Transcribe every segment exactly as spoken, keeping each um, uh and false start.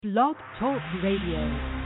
Blog Talk Radio.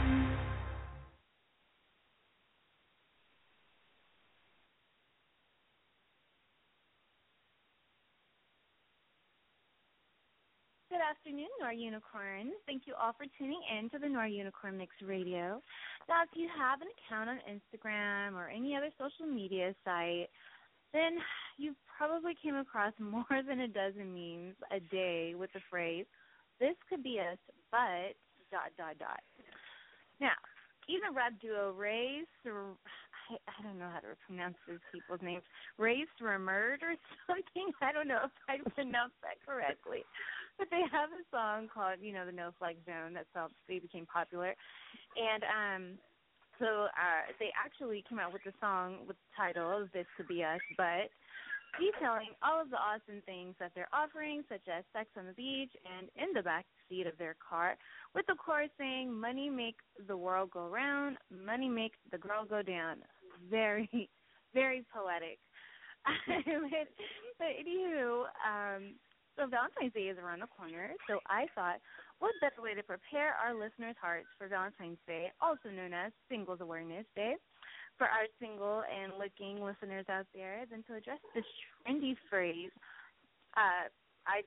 Good afternoon, Nor Unicorn. Thank you all for tuning in to the Nor Unicorn Mix Radio. Now, if you have an account on Instagram or any other social media site, then you've probably came across more than a dozen memes a day with the phrase, "This could be us, but dot, dot, dot." Now, even rap duo Ray, Sur- I, I don't know how to pronounce these people's names, Ray Sremmurd or something. I don't know if I pronounced that correctly. But they have a song called, you know, the No Flag Zone. That's how they became popular. And um, so uh, they actually came out with the song with the title of This Could Be Us, but detailing all of the awesome things that they're offering, such as sex on the beach and in the back seat of their car, with the chorus saying, "Money make the world go round, money make the girl go down." Very, very poetic. but, but anywho, um, so Valentine's Day is around the corner, so I thought, what better way to prepare our listeners' hearts for Valentine's Day, also known as Singles Awareness Day, for our single and looking listeners out there, than to address this trendy phrase. Uh, I,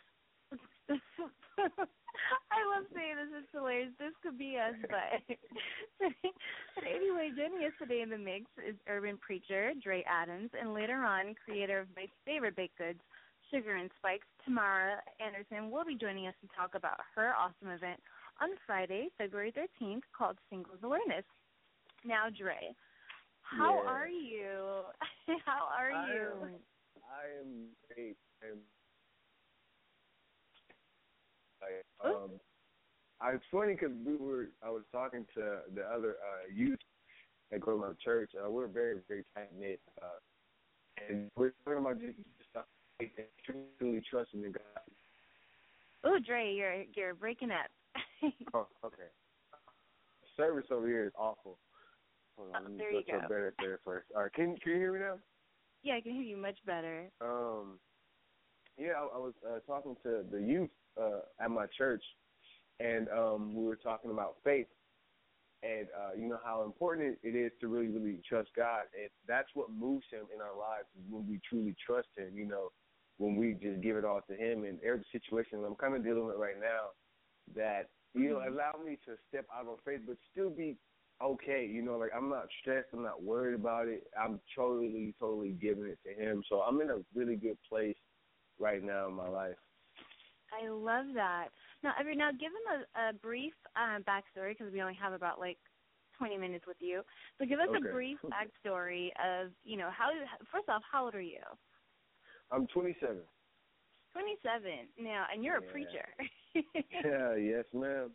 I love saying this. It's hilarious. This could be us, but, but anyway, joining us today in the mix is urban preacher Dre Adams, and later on, creator of my favorite baked goods, Sugar and Spikes, Tamara Anderson, will be joining us to talk about her awesome event on Friday, February thirteenth, called Singles Awareness. Now, Dre, how yeah. are you? How are I you? Am, I am great. I'm, I, um, I, it's funny because we were. I was talking to the other uh, youth that go to my church. Uh, we're very, very tight knit, uh, and we're talking about just, just uh, truly trusting in God. Oh, Dre, you're you're breaking up. Oh, okay. Service over here is awful. Hold on, Oh, let me there go you to go. a better there first. All right, can can you hear me now? Yeah, I can hear you much better. Um, yeah, I, I was uh, talking to the youth uh, at my church, and um, we were talking about faith, and uh, you know how important it is to really, really trust God, and that's what moves Him in our lives is when we truly trust Him. You know, when we just give it all to Him. And every situation I'm kind of dealing with right now, that you know, allow me to step out on faith, but still be okay. You know, like I'm not stressed, I'm not worried about it. I'm totally, totally giving it to Him. So I'm in a really good place right now in my life. I love that. Now, every now, give them a, a brief um, backstory because we only have about like twenty minutes with you. So give us Okay. a brief backstory of, you know, how. First off, how old are you? I'm twenty-seven. twenty-seven. Now, and you're Yeah. a preacher. Yeah, yes, ma'am.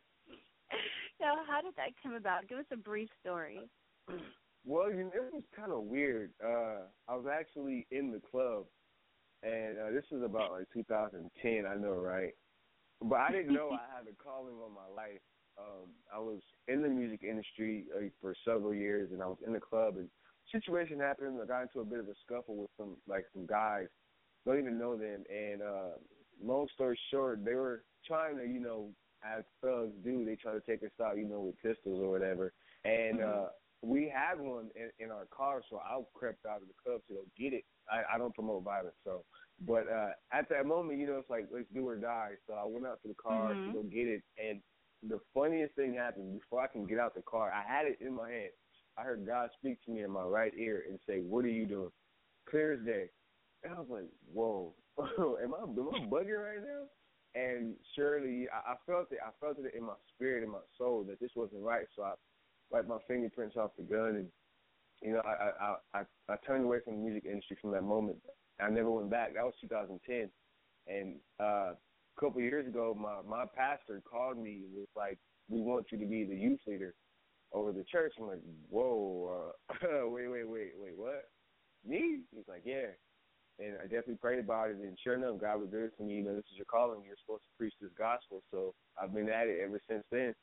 Now, how did that come about? Give us a brief story. Well, you know, it was kind of weird. Uh, I was actually in the club, and uh, this was about like two thousand ten, I know, right? But I didn't know I had a calling on my life. Um, I was in the music industry uh, for several years, and I was in the club, and situation happened. I got into a bit of a scuffle with some like some guys. Don't even know them, and uh, long story short, they were trying to, you know, as thugs do, they try to take us out, you know, with pistols or whatever. And Mm-hmm. uh, we had one in, in our car, so I crept out of the club to go get it. I, I don't promote violence, so. But uh, at that moment, you know, it's like, let's do or die. So I went out to the car Mm-hmm. to go get it, and the funniest thing happened. Before I can get out the car, I had it in my hand. I heard God speak to me in my right ear and say, "What are you doing?" Clear as day. And I was like, whoa, am I, am I bugging right now? And surely, I, I felt it. I felt it in my spirit, in my soul, that this wasn't right. So I wiped my fingerprints off the gun, and you know, I I, I, I turned away from the music industry from that moment. I never went back. That was two thousand ten, and uh, a couple of years ago, my my pastor called me and was like, "We want you to be the youth leader over the church." I'm like, whoa, uh, wait, wait, wait, wait, what? Me? He's like, yeah. And I definitely prayed about it, and sure enough, God revealed to me, you know, this is your calling. You're supposed to preach this gospel. So I've been at it ever since then.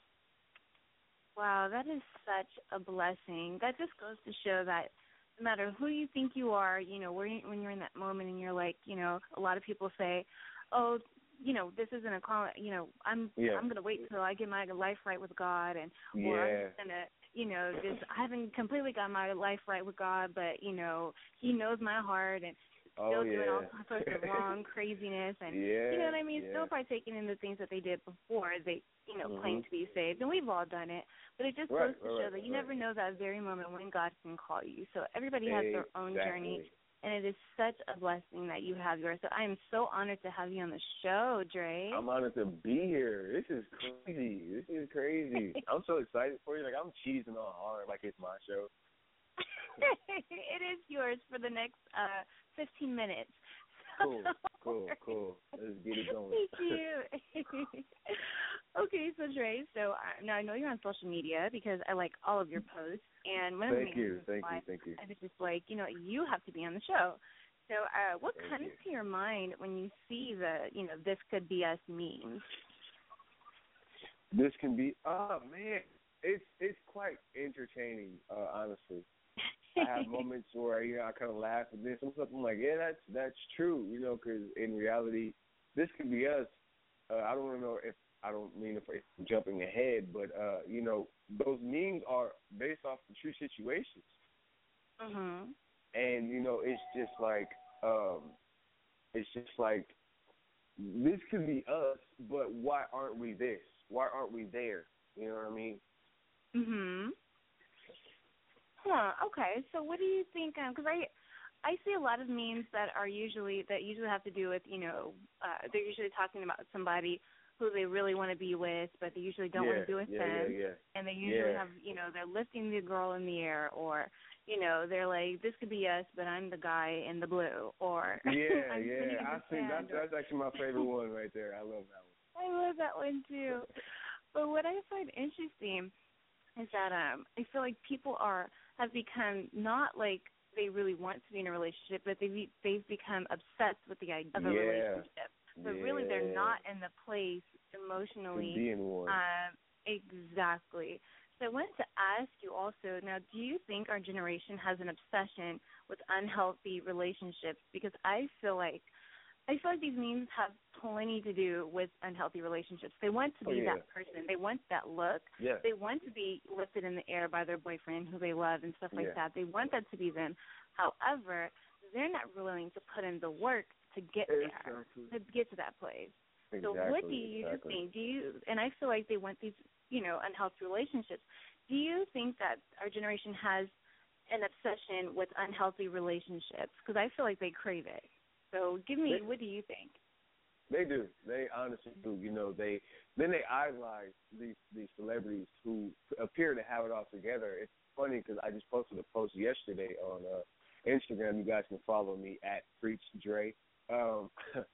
Wow, that is such a blessing. That just goes to show that no matter who you think you are, you know, when when you're in that moment and you're like, you know, a lot of people say, oh, you know, this isn't a call. You know, I'm yeah. I'm gonna wait till I get my life right with God, and yeah. or I'm just gonna, you know, just I haven't completely got my life right with God, but you know, He knows my heart, and oh, still yeah. doing all sorts of wrong craziness, and yeah. you know what I mean, yeah. still partaking in the things that they did before they, you know, mm-hmm. claim to be saved, and we've all done it. But it just right, goes to right, show right, that you right. never know that very moment when God can call you. So everybody has their own journey. Exactly. And it is such a blessing that you have yours. So I am so honored to have you on the show, Dre. I'm honored to be here. This is crazy. This is crazy. I'm so excited for you. Like, I'm cheesing on hard like it's my show. It is yours for the next uh, fifteen minutes. Cool, cool, cool. Let's get it going. Thank you. Okay, so Dre, so uh, now I know you're on social media because I like all of your posts. And one of thank the you, thank why you, thank you. I was just like, you know, you have to be on the show. So uh, what thank comes you. to your mind when you see the, you know, this could be us memes? This can be, oh, man, it's it's quite entertaining, uh, honestly. I have moments where, you know, I kind of laugh, and then sometimes I'm like, yeah, that's that's true, you know, because in reality, this could be us. Uh, I don't know if, I don't mean if I'm jumping ahead, but, uh, you know, those memes are based off of true situations. Mm-hmm. And, you know, it's just like, um, it's just like, this could be us, but why aren't we this? Why aren't we there? You know what I mean? Mhm. Huh. Okay. So, what do you think? Because I, I see a lot of memes that are usually that usually have to do with, you know, uh, they're usually talking about somebody who they really want to be with, but they usually don't yeah, want to be with yeah, them. Yeah, yeah. And they usually yeah. have, you know, they're lifting the girl in the air, or, you know, they're like, this could be us, but I'm the guy in the blue, or yeah, I'm yeah. I think that's or, that's actually my favorite one right there. I love that one. I love that one too. But what I find interesting is that um, I feel like people are have become not like they really want to be in a relationship, but they they've become obsessed with the idea of a yeah. relationship. But yeah. really, they're not in the place emotionally. To be in one. Um, exactly. So I wanted to ask you also, now, do you think our generation has an obsession with unhealthy relationships? Because I feel like I feel like these memes have plenty to do with unhealthy relationships. They want to be oh, yeah. that person. They want that look. Yeah. They want to be lifted in the air by their boyfriend who they love and stuff like yeah. that. They want that to be them. However, they're not willing to put in the work to get exactly. there, to get to that place. Exactly. So what do you exactly. think? Do you, and I feel like they want these, you know, unhealthy relationships. Do you think that our generation has an obsession with unhealthy relationships? Because I feel like they crave it. So give me, they, what do you think? They do. They honestly do. You know, they then they idolize these these celebrities who appear to have it all together. It's funny because I just posted a post yesterday on uh, Instagram. You guys can follow me at Preach Dre. Um,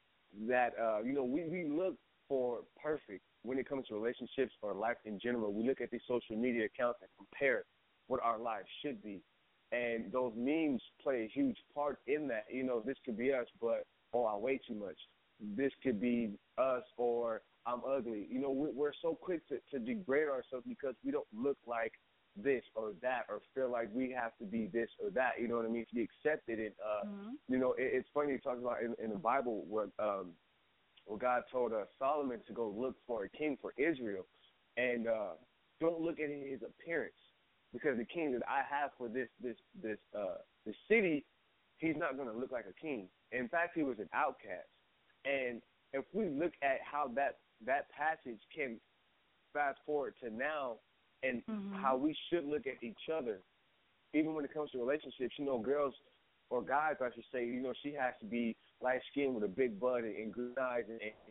that uh, you know, we, we look for perfect when it comes to relationships or life in general. We look at these social media accounts and compare what our lives should be. And those memes play a huge part in that. You know, this could be us, but, oh, I weigh too much. This could be us, or I'm ugly. You know, we're so quick to, to degrade ourselves because we don't look like this or that, or feel like we have to be this or that. You know what I mean? To be accepted. And, uh, mm-hmm. you know, it, it's funny to talk about in, in the Bible where, um, where God told uh, Solomon to go look for a king for Israel. And uh, don't look at his appearance. Because the king that I have for this this this uh this city, he's not going to look like a king. In fact, he was an outcast. And if we look at how that that passage can fast forward to now, and mm-hmm. how we should look at each other, even when it comes to relationships, you know, girls or guys, I should say, you know, she has to be light skinned with a big butt and, and good eyes, and, and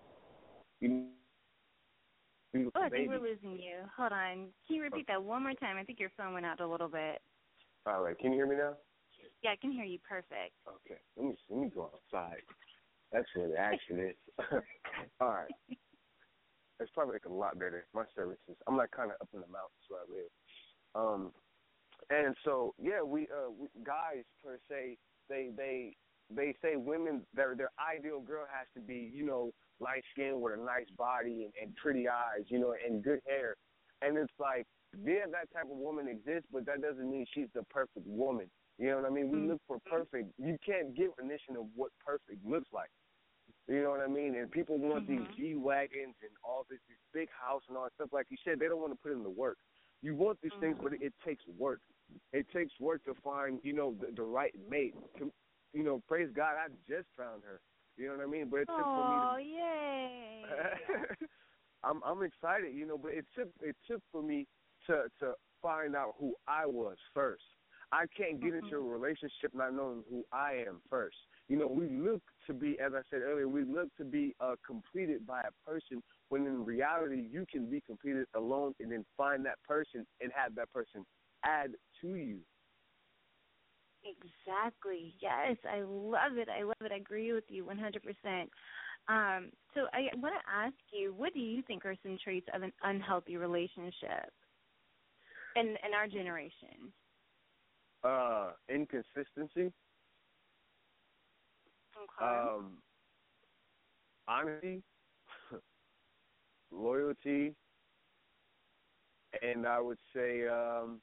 you know. Oh, I think we're losing you. Hold on. Can you repeat that one more time? I think your phone went out a little bit. All right. Can you hear me now? Yeah, I can hear you perfect. Okay. Let me let me go outside. That's where the action is. All right. It's probably like a lot better. My services. I'm like kind of up in the mountains where I live. Um, and so yeah, we uh we, guys per se, they they they say women their their ideal girl has to be, you know, light skin with a nice body and, and pretty eyes, you know, and good hair. And it's like, yeah, that type of woman exists, but that doesn't mean she's the perfect woman. You know what I mean? We mm-hmm. look for perfect. You can't give a definition of what perfect looks like. You know what I mean? And people want Mm-hmm. these G wagons and all this, this big house and all that stuff. Like you said, they don't want to put in the work. You want these mm-hmm. things, but it, it takes work. It takes work to find, you know, the, the right mate. To, you know, praise God, I just found her. You know what I mean? But it took Oh, for me to. yay! I'm I'm excited, you know, but it took it took for me to to find out who I was first. I can't get mm-hmm. into a relationship not knowing who I am first. You know, we look to be, as I said earlier, we look to be uh, completed by a person when in reality you can be completed alone and then find that person and have that person add to you. Exactly. Yes, I love it. I love it. I agree with you one hundred percent. Um, so I want to ask you, what do you think are some traits of an unhealthy relationship in in our generation? Uh, inconsistency. Okay. Um, honesty, loyalty, and I would say um,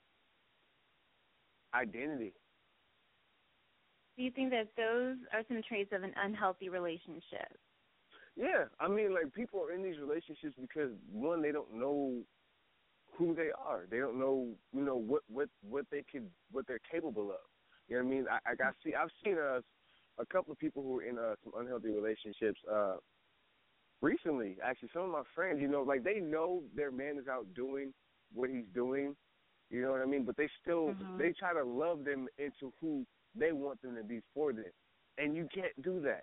identity. Do you think that those are some traits of an unhealthy relationship? Yeah, I mean, like, people are in these relationships because, one, they don't know who they are. They don't know, you know, what what what they could, what they're capable of. You know what I mean? I, I got see, I've seen uh, a couple of people who are in uh, some unhealthy relationships uh, recently. Actually, some of my friends, you know, like, they know their man is out doing what he's doing. You know what I mean? But they still Mm-hmm. they try to love them into who they want them to be for them, and you can't do that.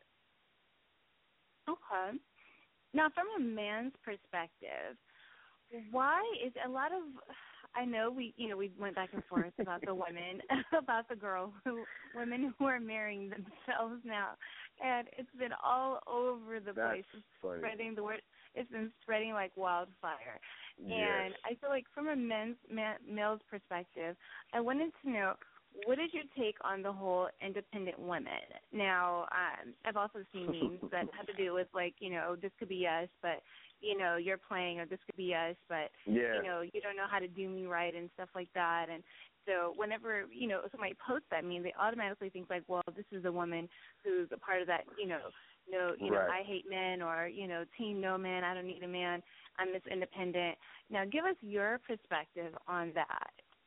Okay. Now, from a man's perspective, why is a lot of, I know we, you know, we went back and forth about the women, about the girl who, women who are marrying themselves now, and it's been all over the That's place. It's funny. spreading the word. It's been spreading like wildfire. Yes. And I feel like from a men's man, male's perspective, I wanted to know, what is your take on the whole independent women? Now, um, I've also seen memes that have to do with, like, you know, this could be us, but, you know, you're playing, or this could be us, but, Yeah. you know, you don't know how to do me right and stuff like that. And so whenever, you know, somebody posts that meme, they automatically think, like, well, this is a woman who's a part of that, you know, no, you know, Right. I hate men, or, you know, team no man, I don't need a man, I'm Miss Independent. Now, give us your perspective on that.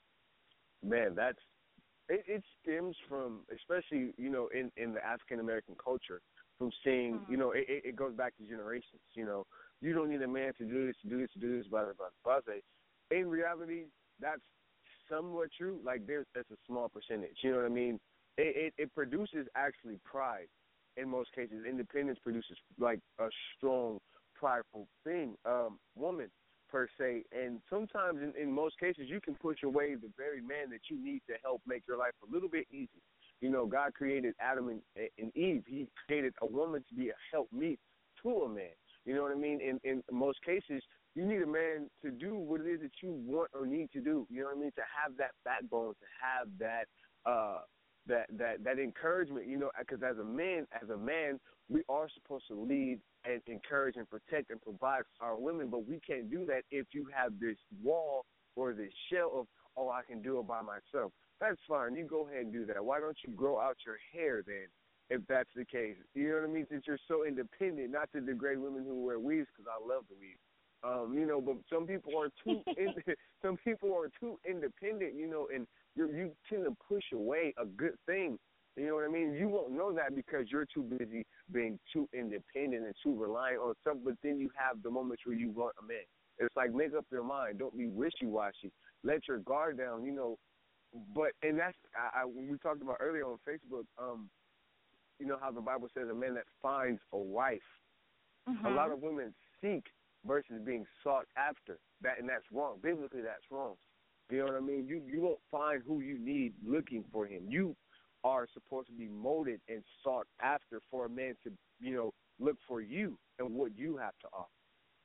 Man, that's it, it stems from, especially, you know, in, in the African American culture, from seeing, Mm-hmm. you know, it, it goes back to generations. You know, you don't need a man to do this, to do this, to do this, blah, blah, blah, blah. In reality, that's somewhat true. Like, there's that's a small percentage. You know what I mean? It, it, it produces actually pride in most cases. Independence produces, like, a strong, prideful thing, um, woman, per se, and sometimes in, in most cases you can push away the very man that you need to help make your life a little bit easier. You know, God created Adam and, and Eve. He created a woman to be a helpmeet to a man. You know what I mean? In, in most cases, you need a man to do what it is that you want or need to do. You know what I mean? To have that backbone, to have that uh, that that that encouragement. You know, because as a man, as a man, we are supposed to lead and encourage and protect and provide for our women, but we can't do that if you have this wall or this shell of, oh, I can do it by myself. That's fine. You go ahead and do that. Why don't you grow out your hair then, if that's the case? You know what I mean? Since you're so independent, not to degrade women who wear weaves, because I love the weave. Um, you know, but some people are too in, some people are too independent, you know, and you you tend to push away a good thing. You know what I mean? You won't know that because you're too busy being too independent and too reliant on something, but then you have the moments where you want a man. It's like, make up your mind. Don't be wishy-washy. Let your guard down, you know. But, and that's, I, I, when we talked about earlier on Facebook, um, you know how the Bible says a man that finds a wife. Mm-hmm. A lot of women seek versus being sought after. That, and that's wrong. Biblically, that's wrong. You know what I mean? You, you won't find who you need looking for him. You are supposed to be molded and sought after for a man to, you know, look for you and what you have to offer.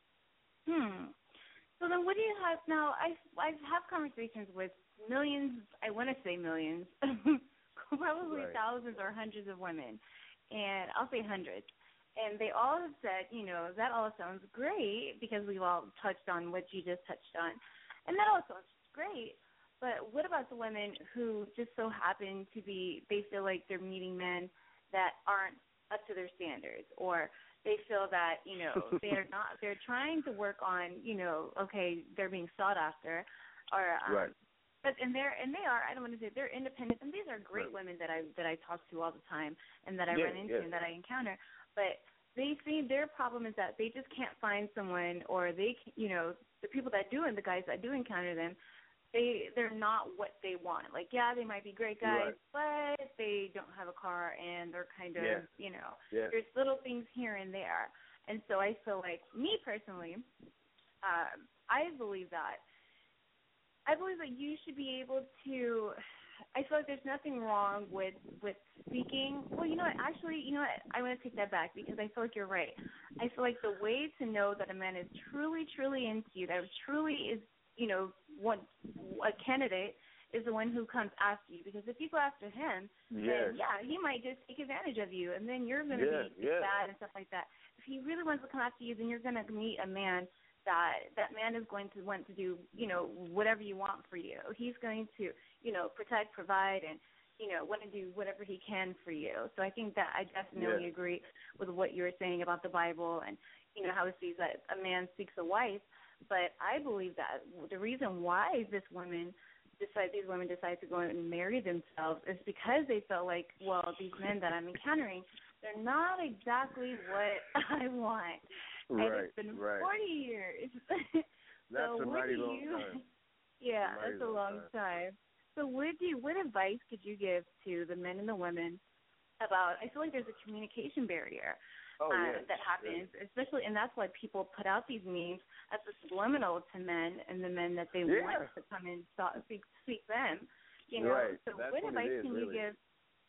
Hmm. So then what do you have now? I, I have conversations with millions, I want to say millions, probably Right. thousands or hundreds of women, and I'll say hundreds. And they all have said, you know, that all sounds great because we've all touched on what you just touched on. And that all sounds great. But what about the women who just so happen to be, they feel like they're meeting men that aren't up to their standards, or they feel that, you know, they're not, they're trying to work on, you know, okay, they're being sought after, or, um, right. but, and they're, and they are, I don't want to say they're independent, and these are great right. women that I, that I talk to all the time and that I yeah, run into yeah. and that I encounter, but they see their problem is that they just can't find someone, or they, you know, the people that do and the guys that do encounter them, they, they're not what they want. Like, yeah, they might be great guys, right. but they don't have a car, and they're kind of, yeah. you know, yeah. there's little things here and there. And so I feel like, me personally, um, I believe that, I believe that you should be able to, I feel like there's nothing wrong with, with speaking. Well, you know what, actually, you know what, I want to take that back, because I feel like you're right. I feel like the way to know that a man is truly, truly into you, that truly is, you know, one, a candidate, is the one who comes after you. Because if you go after him, yes. then, yeah, he might just take advantage of you, and then you're going to yeah, be yeah. bad and stuff like that. If he really wants to come after you, then you're going to meet a man that that man is going to want to do, you know, whatever you want for you. He's going to, you know, protect, provide, and, you know, want to do whatever he can for you. So I think that I definitely yeah. agree with what you were saying about the Bible and, you know, how it sees that a man seeks a wife. But I believe that the reason why this woman decide these women decide to go and marry themselves is because they felt like, well, these men that I'm encountering, they're not exactly what I want. Right, and it's been right. forty years. That's so a what mighty do long you, time. Yeah, Mighty that's a long time. time. So what do you, what advice could you give to the men and the women about, I feel like there's a communication barrier. Oh, uh, yes, that happens, yes. especially, and that's why people put out these memes as a subliminal to men and the men that they Yeah. want to come and talk, speak, speak them. You know, Right. so That's what what advice it is, can really. you give?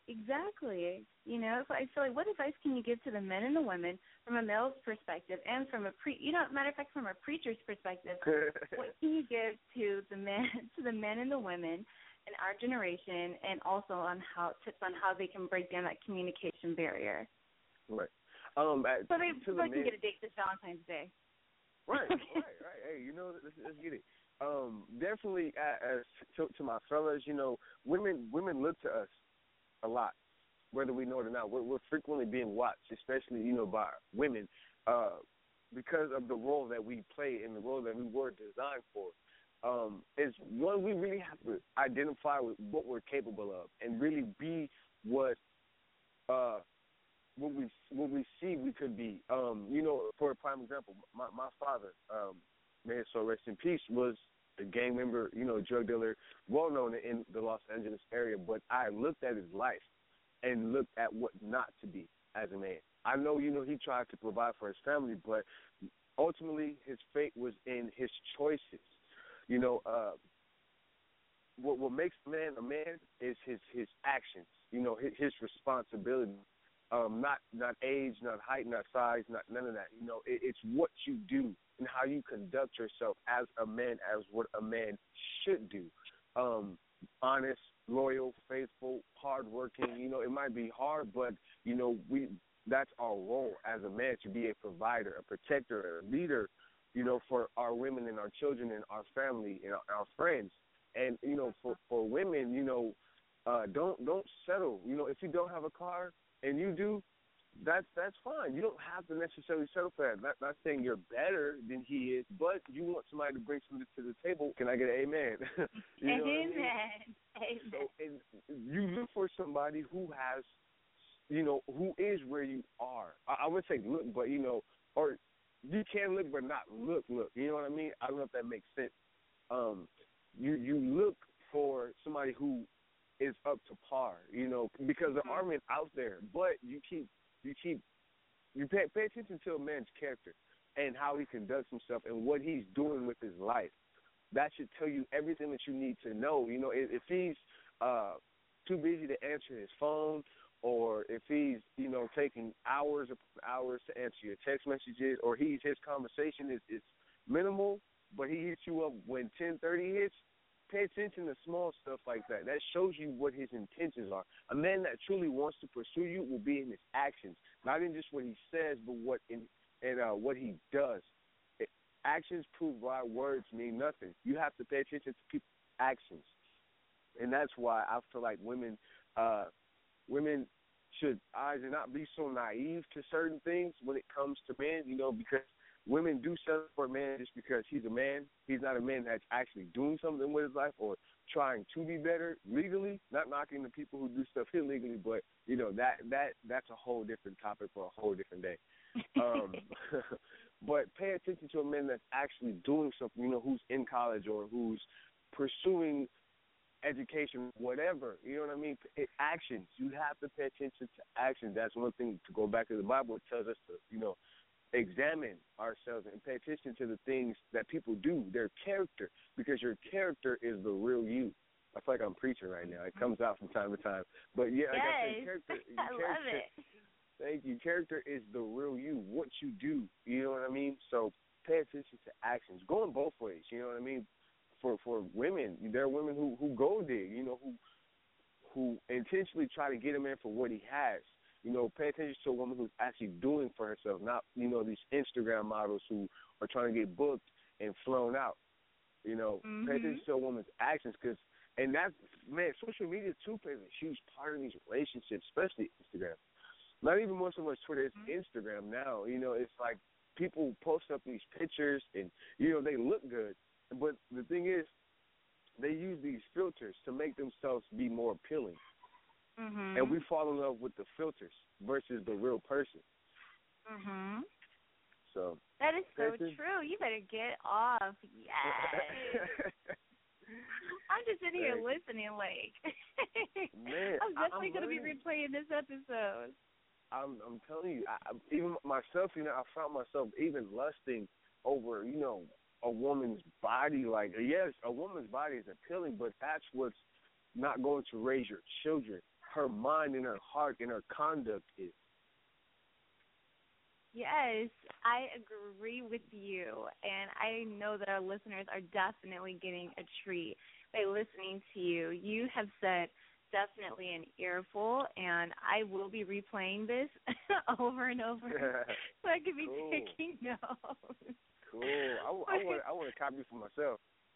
Exactly. You know, so I feel like what advice can you give to the men and the women from a male's perspective and from a pre, you know, matter of fact, from a preacher's perspective? What can you give to the men, to the men and the women in our generation, and also on how tips on how they can break down that communication barrier? Right. Um, at, so they, so so they the can men, get a date this Valentine's Day. Right, right, right. Hey, you know, let's, let's get it. Um, definitely, as to, to my fellas, you know, women women look to us a lot, whether we know it or not. We're, we're frequently being watched, especially, you know, by women, uh, because of the role that we play and the role that we were designed for. Um, is one, we really have to identify with what we're capable of and really be what uh, what we what we see we could be. Um, you know, for a prime example, my my father, um, may his soul rest in peace, was a gang member, you know, a drug dealer, well known in the Los Angeles area. But I looked at his life and looked at what not to be as a man. I know, you know, he tried to provide for his family, but ultimately his fate was in his choices. You know, uh, what what makes a man a man is his his actions. You know, his, his responsibility. Um, not not age, not height, not size, not none of that. You know, it, it's what you do and how you conduct yourself as a man, as what a man should do. Um, honest, loyal, faithful, hardworking. You know, it might be hard, but you know, we that's our role as a man, to be a provider, a protector, a leader. You know, for our women and our children and our family and our, our friends. And you know, for for women, you know, uh, don't don't settle. You know, if you don't have a car and you do, that's that's fine. You don't have to necessarily settle for that. Not, not saying you're better than he is, but you want somebody to bring something to the table. Can I get an amen? you know Amen. I mean? Amen. So and you look for somebody who has, you know, who is where you are. I, I would say look, but you know, or you can look but not look. Look, you know what I mean? I don't know if that makes sense. Um, you you look for somebody who is up to par, you know, because there are men out there, but you keep, you keep, you pay, pay attention to a man's character and how he conducts himself and what he's doing with his life. That should tell you everything that you need to know. You know, if, if he's uh, too busy to answer his phone, or if he's, you know, taking hours upon hours to answer your text messages, or he's his conversation is, is minimal, but he hits you up when ten thirty hits, pay attention to small stuff like that. That shows you what his intentions are. A man that truly wants to pursue you will be in his actions, not in just what he says, but what in and uh, what he does. It, actions prove why words mean nothing. You have to pay attention to people's actions, and that's why I feel like women, uh, women should either not be so naive to certain things when it comes to men, you know, because women do settle for a man just because he's a man. He's not a man that's actually doing something with his life or trying to be better legally. Not knocking the people who do stuff illegally, but you know that that that's a whole different topic for a whole different day. Um, but pay attention to a man that's actually doing something. You know, who's in college or who's pursuing education, whatever. You know what I mean? It, actions. You have to pay attention to actions. That's one thing. To go back to the Bible, it tells us to, you know, examine ourselves and pay attention to the things that people do, their character, because your character is the real you. I feel like I'm preaching right now. It comes out from time to time. But, yeah, like yes. I said, character. I character, love it. Thank you. Character is the real you, what you do. You know what I mean? So pay attention to actions. Going both ways, you know what I mean? For for women, there are women who, who go dig, you know, who who intentionally try to get a man for what he has. You know, pay attention to a woman who's actually doing for herself, not, you know, these Instagram models who are trying to get booked and flown out. You know, mm-hmm. pay attention to a woman's actions because, and that's, man, social media too plays a huge part in these relationships, especially Instagram. Not even more so much Twitter, it's mm-hmm. Instagram now. You know, it's like people post up these pictures and, you know, they look good. But the thing is, they use these filters to make themselves be more appealing. Mm-hmm. And we fall in love with the filters versus the real person. Mhm. So that is so true. You better get off. Yes. I'm just sitting here Thanks. listening like, man, I'm definitely going to be learning. replaying this episode. I'm, I'm telling you, I, even myself, you know, I found myself even lusting over, you know, a woman's body. Like, yes, a woman's body is appealing, but that's what's not going to raise your children. Her mind and her heart and her conduct is. Yes, I agree with you, and I know that our listeners are definitely getting a treat by listening to you. You have said definitely an earful, and I will be replaying this over and over so I can be cool. taking notes. Cool. I, I want I want a copy for myself.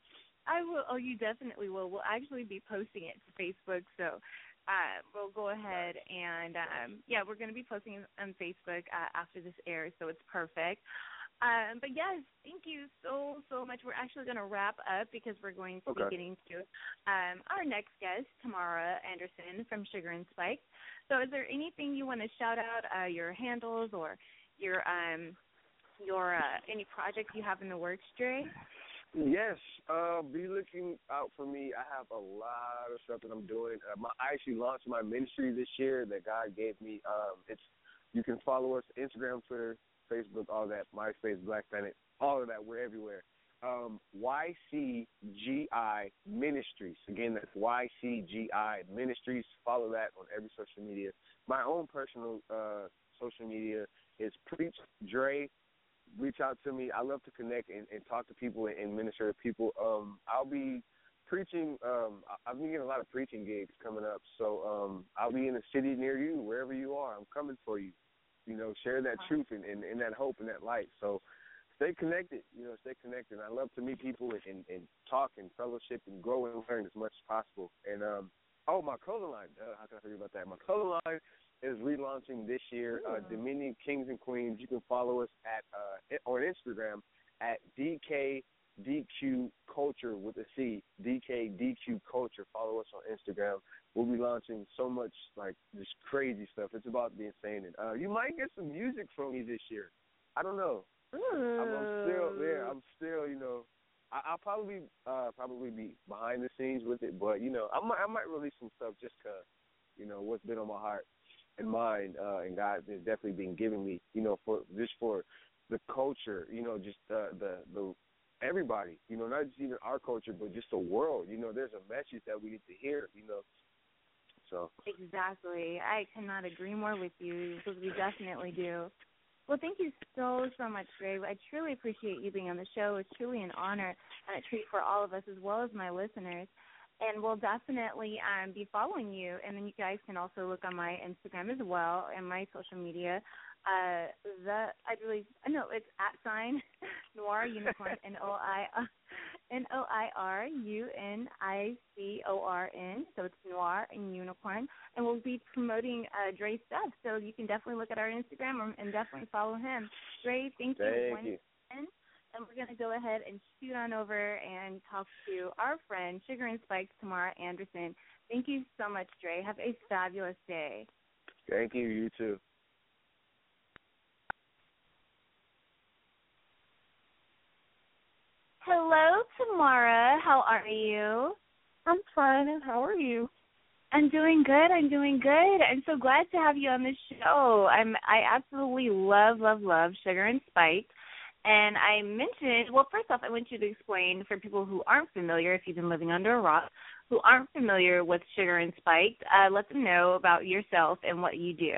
I will. Oh, you definitely will. We'll actually be posting it to Facebook, so uh, we'll go ahead and, um, yeah, we're going to be posting it on Facebook uh, after this airs, so it's perfect. Um, but, yes, thank you so, so much. We're actually going to wrap up because we're going to okay. be getting to um, our next guest, Tamara Anderson from Sugar and Spice. So is there anything you want to shout out, uh, your handles or your um, your uh, any projects you have in the works, Dre? Yes, uh, be looking out for me. I have a lot of stuff that I'm doing. Uh, my, I actually launched my ministry this year that God gave me. Um, it's you can follow us Instagram, Twitter, Facebook, all that, MySpace, Black Planet, all of that. We're everywhere. Um, Y C G I Ministries. Again, that's Y C G I Ministries. Follow that on every social media. My own personal uh, social media is Preach Dre. Reach out to me. I love to connect and, and talk to people and, and minister to people. Um, I'll be preaching. Um, I've been getting a lot of preaching gigs coming up, so um, I'll be in a city near you, wherever you are. I'm coming for you. You know, share that wow. truth and, and, and that hope and that light. So stay connected. You know, stay connected. I love to meet people and, and, and talk and fellowship and grow and learn as much as possible. And um, oh, my clothing line. Uh, how can I forget about that? My clothing line is relaunching this year, uh, Dominion Kings and Queens. You can follow us at uh, on Instagram at D K D Q Culture with a C, D K D Q Culture. Follow us on Instagram. We'll be launching so much, like, this crazy stuff. It's about to be insane. And, uh, you might get some music from me this year. I don't know. I'm, I'm still there. I'm still, you know, I, I'll probably uh, probably be behind the scenes with it, but, you know, I might, I might release some stuff just because, you know, what's been on my heart and mind, uh, and God has definitely been giving me, you know, for just for the culture, you know, just uh, the the everybody, you know, not just even our culture, but just the world. You know, there's a message that we need to hear, you know. So exactly, I cannot agree more with you because we definitely do. Well, thank you so so much, Dre. I truly appreciate you being on the show. It's truly an honor and a treat for all of us as well as my listeners. And we'll definitely um, be following you. And then you guys can also look on my Instagram as well and my social media. Uh, the I believe no, it's at sign Noir Unicorn N O I N O I R U N I C O R N. So it's Noir and Unicorn. And we'll be promoting uh, Dre's stuff. So you can definitely look at our Instagram and definitely follow him. Dre, thank you Thank once you. again. And we're going to go ahead and shoot on over and talk to our friend, Sugar and Spikes, Tamara Anderson. Thank you so much, Dre. Have a fabulous day. Thank you. You too. Hello, Tamara. How are you? I'm fine, and how are you? I'm doing good. I'm doing good. I'm so glad to have you on the show. I'm I absolutely love, love, love Sugar and Spikes. And I mentioned, well, first off, I want you to explain for people who aren't familiar, if you've been living under a rock, who aren't familiar with Sugar and Spiked, uh, let them know about yourself and what you do.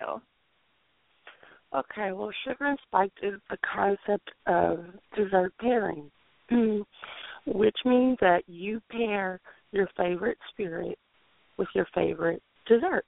Okay, well, Sugar and Spiked is the concept of dessert pairing, which means that you pair your favorite spirit with your favorite dessert.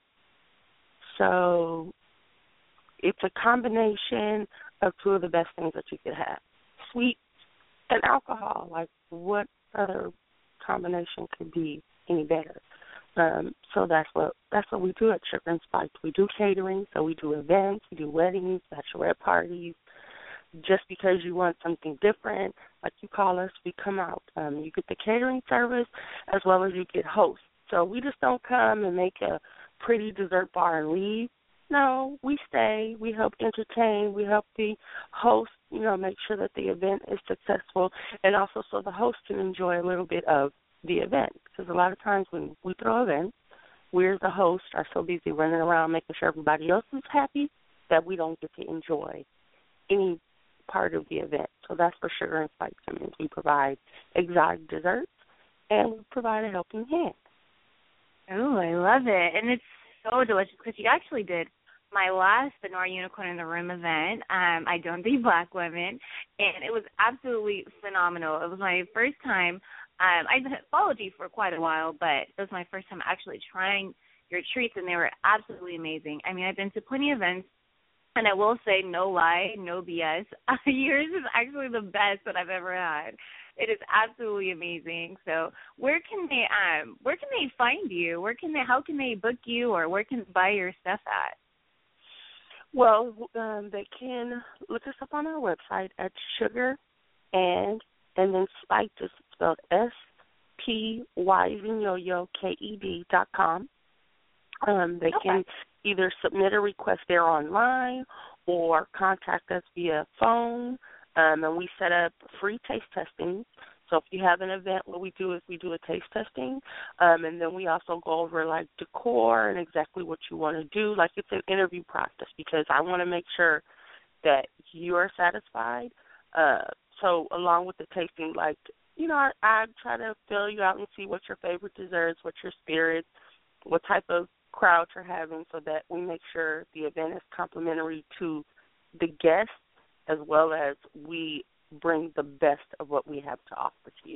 So it's a combination of two of the best things that you could have, sweet and alcohol. Like, what other combination could be any better? Um, so that's what that's what we do at Sugar and Spiked. We do catering, so we do events, we do weddings, bachelorette parties. Just because you want something different, like you call us, we come out. Um, you get the catering service as well as you get hosts. So we just don't come and make a pretty dessert bar and leave. No, we stay, we help entertain, we help the host, you know, make sure that the event is successful, and also so the host can enjoy a little bit of the event. Because a lot of times when we throw events, we're the host are so busy running around making sure everybody else is happy that we don't get to enjoy any part of the event. So that's where Sugar and Spikes comes in. We provide exotic desserts, and we provide a helping hand. Oh, I love it. And it's so delicious because you actually did my last The Noir Unicorn in the Room event. Um, I don't do black women, and it was absolutely phenomenal. It was my first time. Um, I followed you for quite a while, but it was my first time actually trying your treats, and they were absolutely amazing. I mean, I've been to plenty of events, and I will say, no lie, no B S, yours is actually the best that I've ever had. It is absolutely amazing. So, where can they um where can they find you? Where can they how can they book you, or where can they buy your stuff at? Well, um, they can look us up on our website at Sugar and and then Spiked is spelled S P Y Yo Yo K E D dot com. Um, they okay. can either submit a request there online or contact us via phone, um, and we set up free taste testing. So if you have an event, what we do is we do a taste testing, um, and then we also go over, like, decor and exactly what you want to do. Like, it's an interview process because I want to make sure that you're satisfied. Uh, so along with the tasting, like, you know, I, I try to fill you out and see what your favorite desserts, what your spirits, what type of crowd you're having, so that we make sure the event is complimentary to the guests as well as we bring the best of what we have to offer to you.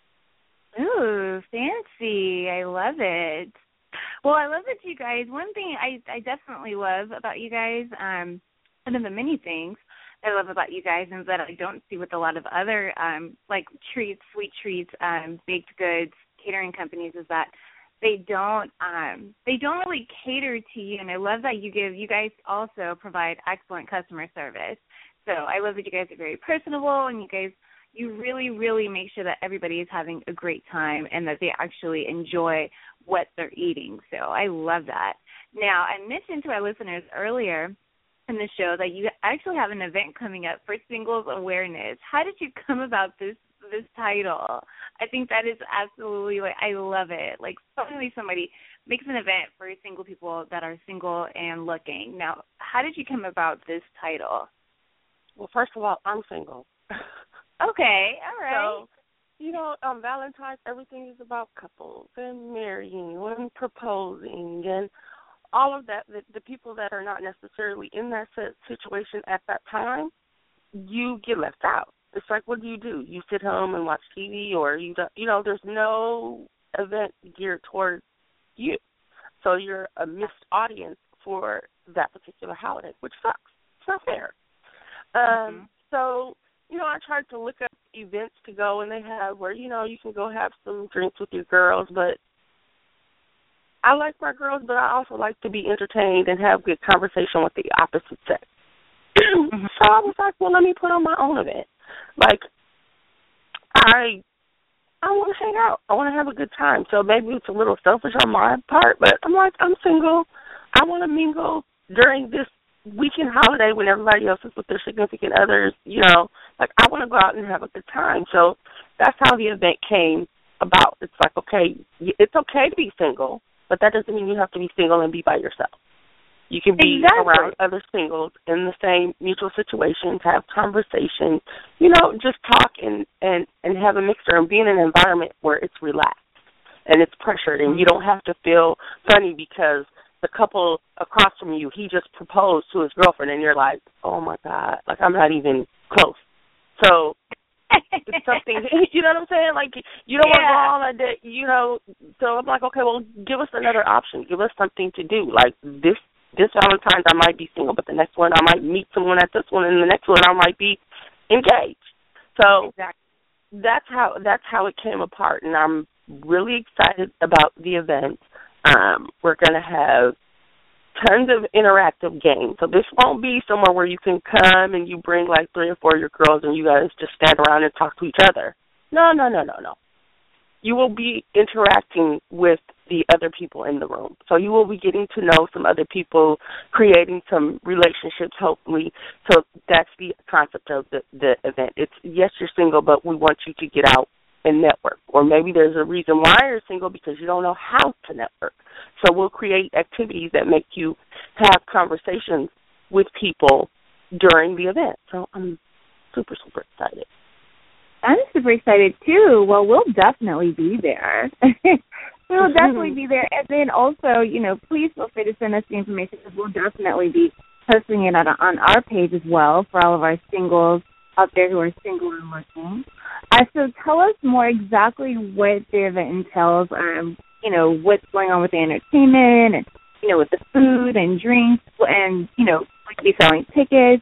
Ooh, fancy. I love it. Well, I love that you guys, one thing I, I definitely love about you guys, um, one of the many things I love about you guys and that I don't see with a lot of other, um, like treats, sweet treats, um, baked goods, catering companies is that they don't um, they don't really cater to you, and I love that you give you guys also provide excellent customer service. So I love that you guys are very personable, and you guys you really really make sure that everybody is having a great time and that they actually enjoy what they're eating. So I love that. Now I mentioned to our listeners earlier in the show that you actually have an event coming up for singles awareness. How did you come about this this title? I think that is absolutely, like, I love it. Like, finally somebody makes an event for single people that are single and looking. Now, how did you come about this title? Well, first of all, I'm single. Okay, all right. So, you know, on Valentine's, everything is about couples and marrying and proposing and all of that. The, the people that are not necessarily in that situation at that time, you get left out. It's like, what do you do? You sit home and watch T V, or you don't, you know, there's no event geared towards you. So you're a missed audience for that particular holiday, which sucks. It's not fair. Um, mm-hmm. So, you know, I tried to look up events to go and they have where, you know, you can go have some drinks with your girls, but I like my girls, but I also like to be entertained and have good conversation with the opposite sex. Mm-hmm. So I was like, well, let me put on my own event. Like, I I want to hang out. I want to have a good time. So maybe it's a little selfish on my part, but I'm like, I'm single. I want to mingle during this weekend holiday when everybody else is with their significant others. You know, like, I want to go out and have a good time. So that's how the event came about. It's like, okay, it's okay to be single, but that doesn't mean you have to be single and be by yourself. You can be exactly. around other singles in the same mutual situations, have conversations, you know, just talk and, and, and have a mixture and be in an environment where it's relaxed and it's pressured and you don't have to feel funny because the couple across from you, he just proposed to his girlfriend and you're like, oh, my God, like, I'm not even close. So it's something, you know what I'm saying? Like, you don't yeah. want to go on a date, you know. So I'm like, okay, well, give us another option. Give us something to do. Like, this this Valentine's I might be single, but the next one I might meet someone at this one, and the next one I might be engaged. So exactly. that's how that's how it came apart, and I'm really excited about the event. Um, we're going to have tons of interactive games. So this won't be somewhere where you can come and you bring like three or four of your girls and you guys just stand around and talk to each other. No, no, no, no, no. You will be interacting with the other people in the room. So you will be getting to know some other people, creating some relationships, hopefully. So that's the concept of the, the event. It's, yes, you're single, but we want you to get out and network. Or maybe there's a reason why you're single because you don't know how to network. So we'll create activities that make you have conversations with people during the event. So I'm super, super excited. I'm super excited, too. Well, we'll definitely be there. We'll definitely be there. And then also, you know, please feel free to send us the information because we'll definitely be posting it on, on our page as well for all of our singles out there who are single and looking. Uh, so tell us more exactly what the event entails, um, you know, what's going on with the entertainment and, you know, with the food and drinks and, you know, like be selling tickets.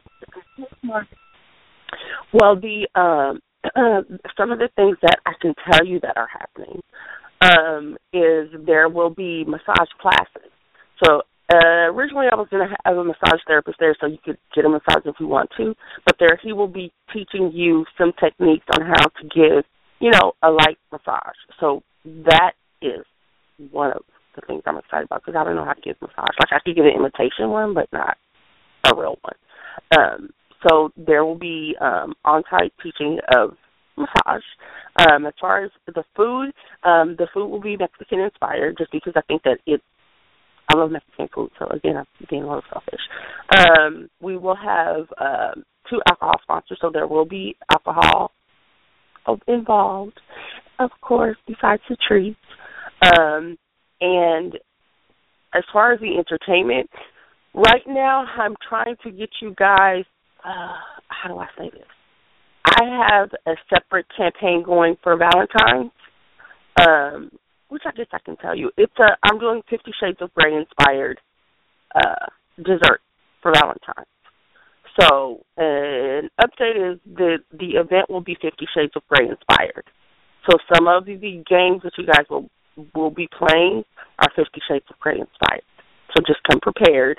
Well, the um, uh, some of the things that I can tell you that are happening um, is there will be massage classes. So uh, originally I was going to have a massage therapist there so you could get a massage if you want to, but there he will be teaching you some techniques on how to give, you know, a light massage. So that is one of the things I'm excited about because I don't know how to give massage. Like I could give an imitation one, but not a real one. Um, so there will be um, on-site teaching of massage. Um, as far as the food, um, the food will be Mexican-inspired just because I think that it, I love Mexican food, so again, I'm being a little selfish. Um, we will have um, two alcohol sponsors, so there will be alcohol involved, of course, besides the treats. Um, and as far as the entertainment, right now I'm trying to get you guys, uh, how do I say this? I have a separate campaign going for Valentine's, um, which I guess I can tell you. It's a, I'm doing Fifty Shades of Grey inspired uh, dessert for Valentine's. So an update is the the event will be Fifty Shades of Grey inspired. So some of the games that you guys will will be playing are Fifty Shades of Grey inspired. So just come prepared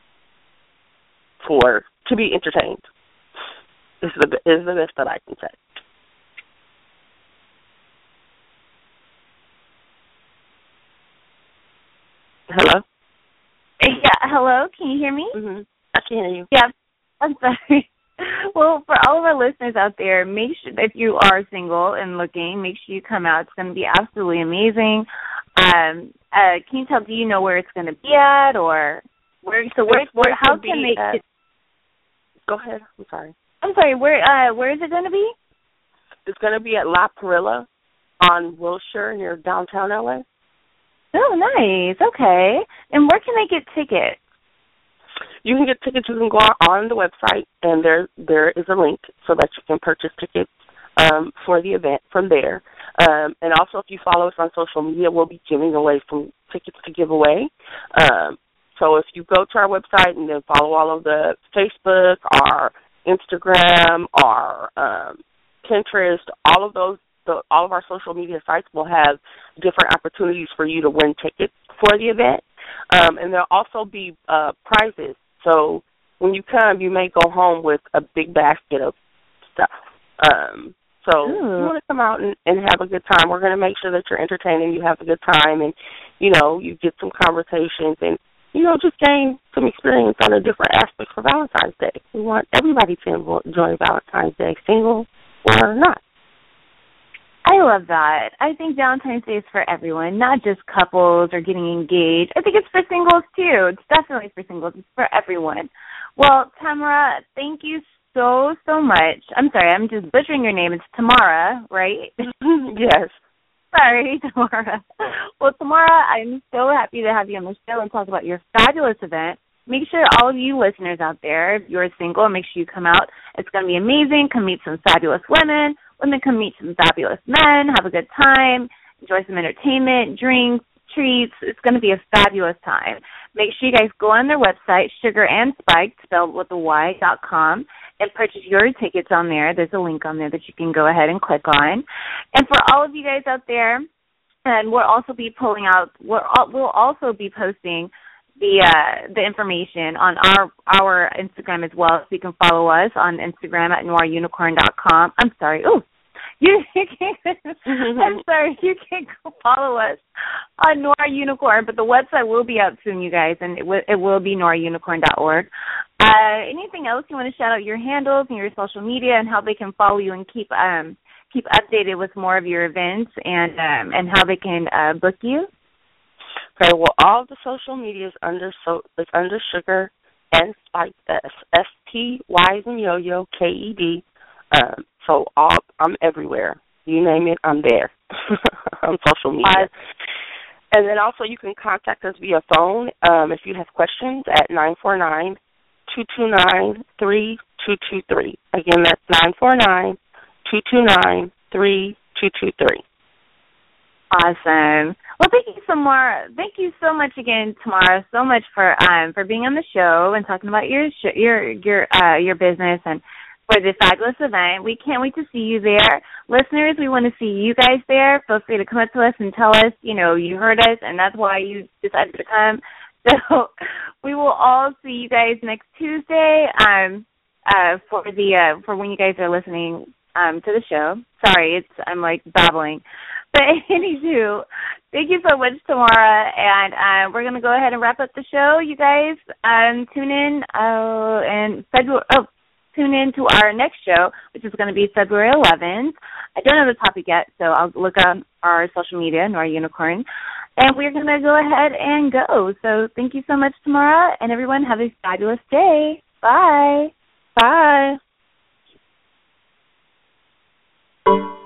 for to be entertained. This is the is the best that I can say. Hello? Yeah, hello? Can you hear me? Mm-hmm. I can hear you. Yeah, I'm sorry. Well, for all of our listeners out there, make sure if you are single and looking, make sure you come out. It's going to be absolutely amazing. Um, uh, can you tell, do you know where it's going to be at or where, so where, where how can they, at, go ahead, I'm sorry. I'm sorry, where, uh, where is it going to be? It's going to be at La Perilla on Wilshire near downtown L A. Oh, nice. Okay. And where can they get tickets? You can get tickets. You can go on the website, and there there is a link so that you can purchase tickets um, for the event from there. Um, and also, if you follow us on social media, we'll be giving away some tickets to give away. Um, so if you go to our website and then follow all of the Facebook, our Instagram, our um, Pinterest, all of those, the, all of our social media sites will have different opportunities for you to win tickets for the event. Um, and there'll also be uh, prizes. So when you come, you may go home with a big basket of stuff. Um, so Ooh. You want to come out and, and have a good time. We're going to make sure that you're entertaining, you have a good time, and, you know, you get some conversations and, you know, just gain some experience on a different aspect for Valentine's Day. We want everybody to enjoy Valentine's Day, single or not. I love that. I think Valentine's Day is for everyone, not just couples or getting engaged. I think it's for singles, too. It's definitely for singles. It's for everyone. Well, Tamara, thank you so, so much. I'm sorry, I'm just butchering your name. It's Tamara, right? Yes. Sorry, Tamara. Well, Tamara, I'm so happy to have you on the show and talk about your fabulous event. Make sure all of you listeners out there, if you're single, make sure you come out. It's going to be amazing. Come meet some fabulous women. Women come meet some fabulous men. Have a good time. Enjoy some entertainment, drinks, treats. It's going to be a fabulous time. Make sure you guys go on their website, Sugar and Spiked, spelled with a Y, dot com, and purchase your tickets on there. There's a link on there that you can go ahead and click on. And for all of you guys out there, and we'll also be pulling out, we'll, we'll also be posting the uh, the information on our our Instagram as well, so you can follow us on Instagram at noir unicorn dot com. I'm sorry. Ooh, you, you can. I'm sorry. You can follow us on Noir Unicorn, but the website will be out soon, you guys, and it, w- it will be noir unicorn dot org. Uh, anything else you want to shout out your handles and your social media and how they can follow you and keep um keep updated with more of your events and um, and how they can uh, book you? Okay, well, all the social media is under so it's under Sugar and Spiked. That's S P Y as in yo-yo, K E D. Um, so all I'm everywhere. You name it, I'm there on social media. And then also you can contact us via phone um, if you have questions at nine four nine, two two nine, three two two three. Again, that's nine four nine, two two nine, three two two three. Awesome. Well, thank you so more. Thank you so much again, Tamara. So much for um for being on the show and talking about your sh- your your uh your business and for this fabulous event. We can't wait to see you there, listeners. We want to see you guys there. Feel free to come up to us and tell us, you know, you heard us and that's why you decided to come. So we will all see you guys next Tuesday. Um, uh for the uh for when you guys are listening um to the show. Sorry, it's I'm like babbling. But anywho, thank you so much, Tamara, and uh, we're going to go ahead and wrap up the show. You guys um, tune in uh, and February, oh, tune in to our next show, which is going to be February eleventh. I don't know the topic yet, so I'll look on our social media, Noir Unicorn, and we're going to go ahead and go. So thank you so much, Tamara, and everyone have a fabulous day. Bye. Bye.